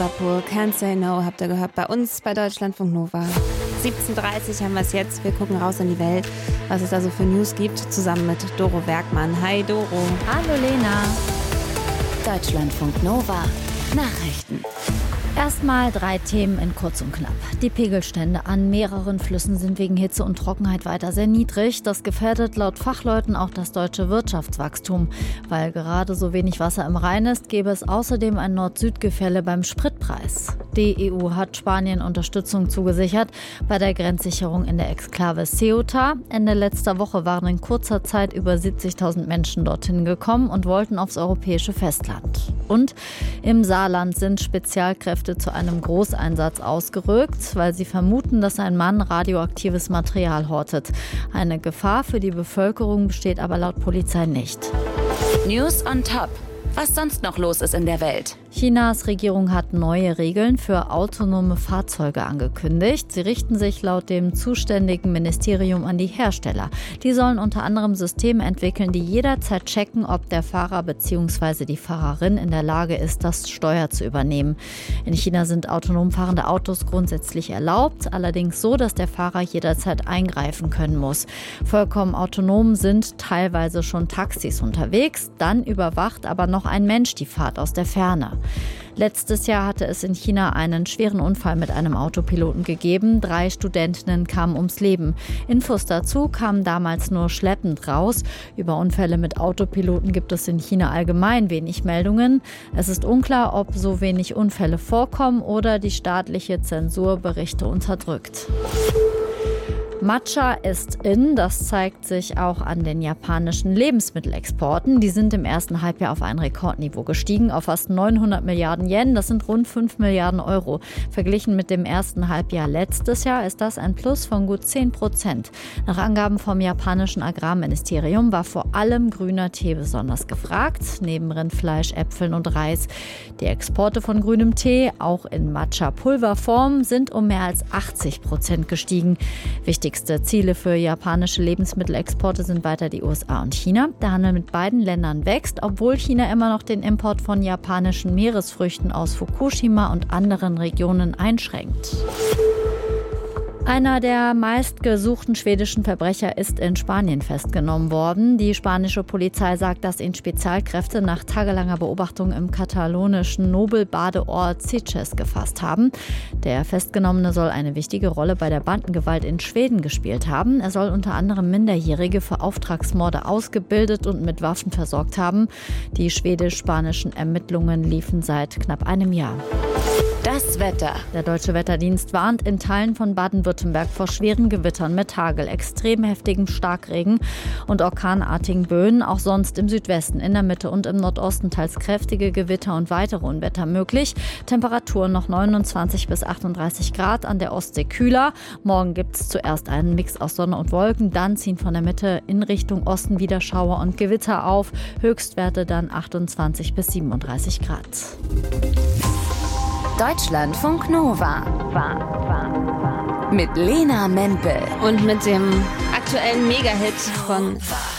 Liverpool, Can't Say No, habt ihr gehört bei uns bei Deutschlandfunk Nova. 17:30 haben wir es jetzt. Wir gucken raus in die Welt, was es da so für News gibt, zusammen mit Doro Werkmann. Hi Doro. Hallo Lena. Deutschlandfunk Nova Nachrichten. Erstmal 3 Themen in kurz und knapp. Die Pegelstände an mehreren Flüssen sind wegen Hitze und Trockenheit weiter sehr niedrig. Das gefährdet laut Fachleuten auch das deutsche Wirtschaftswachstum. Weil gerade so wenig Wasser im Rhein ist, gäbe es außerdem ein Nord-Süd-Gefälle beim Spritpreis. Die EU hat Spanien Unterstützung zugesichert bei der Grenzsicherung in der Exklave Ceuta. Ende letzter Woche waren in kurzer Zeit über 70.000 Menschen dorthin gekommen und wollten aufs europäische Festland. Und im Saarland sind Spezialkräfte zu einem Großeinsatz ausgerückt, weil sie vermuten, dass ein Mann radioaktives Material hortet. Eine Gefahr für die Bevölkerung besteht aber laut Polizei nicht. News on Top. Was sonst noch los ist in der Welt? Chinas Regierung hat neue Regeln für autonome Fahrzeuge angekündigt. Sie richten sich laut dem zuständigen Ministerium an die Hersteller. Die sollen unter anderem Systeme entwickeln, die jederzeit checken, ob der Fahrer bzw. die Fahrerin in der Lage ist, das Steuer zu übernehmen. In China sind autonom fahrende Autos grundsätzlich erlaubt, allerdings so, dass der Fahrer jederzeit eingreifen können muss. Vollkommen autonom sind teilweise schon Taxis unterwegs, dann überwacht aber noch ein Mensch die Fahrt aus der Ferne. Letztes Jahr hatte es in China einen schweren Unfall mit einem Autopiloten gegeben. 3 Studentinnen kamen ums Leben. Infos dazu kamen damals nur schleppend raus. Über Unfälle mit Autopiloten gibt es in China allgemein wenig Meldungen. Es ist unklar, ob so wenig Unfälle vorkommen oder die staatliche Zensur Berichte unterdrückt. Matcha ist in, das zeigt sich auch an den japanischen Lebensmittelexporten. Die sind im ersten Halbjahr auf ein Rekordniveau gestiegen, auf fast 900 Milliarden Yen. Das sind rund 5 Milliarden Euro. Verglichen mit dem ersten Halbjahr letztes Jahr ist das ein Plus von gut 10%. Nach Angaben vom japanischen Agrarministerium war vor allem grüner Tee besonders gefragt, neben Rindfleisch, Äpfeln und Reis. Die Exporte von grünem Tee, auch in Matcha-Pulverform, sind um mehr als 80% gestiegen. Wichtigste Ziele für japanische Lebensmittelexporte sind weiter die USA und China. Der Handel mit beiden Ländern wächst, obwohl China immer noch den Import von japanischen Meeresfrüchten aus Fukushima und anderen Regionen einschränkt. Einer der meistgesuchten schwedischen Verbrecher ist in Spanien festgenommen worden. Die spanische Polizei sagt, dass ihn Spezialkräfte nach tagelanger Beobachtung im katalonischen Nobelbadeort Sitges gefasst haben. Der Festgenommene soll eine wichtige Rolle bei der Bandengewalt in Schweden gespielt haben. Er soll unter anderem Minderjährige für Auftragsmorde ausgebildet und mit Waffen versorgt haben. Die schwedisch-spanischen Ermittlungen liefen seit knapp einem Jahr. Das Wetter. Der Deutsche Wetterdienst warnt in Teilen von Baden-Württemberg vor schweren Gewittern mit Hagel, extrem heftigem Starkregen und orkanartigen Böen. Auch sonst im Südwesten, in der Mitte und im Nordosten teils kräftige Gewitter und weitere Unwetter möglich. Temperaturen noch 29 bis 38 Grad, an der Ostsee kühler. Morgen gibt es zuerst einen Mix aus Sonne und Wolken. Dann ziehen von der Mitte in Richtung Osten wieder Schauer und Gewitter auf. Höchstwerte dann 28 bis 37 Grad. Deutschlandfunk Nova. Mit Lena Mempel. Und mit dem aktuellen Mega-Hit von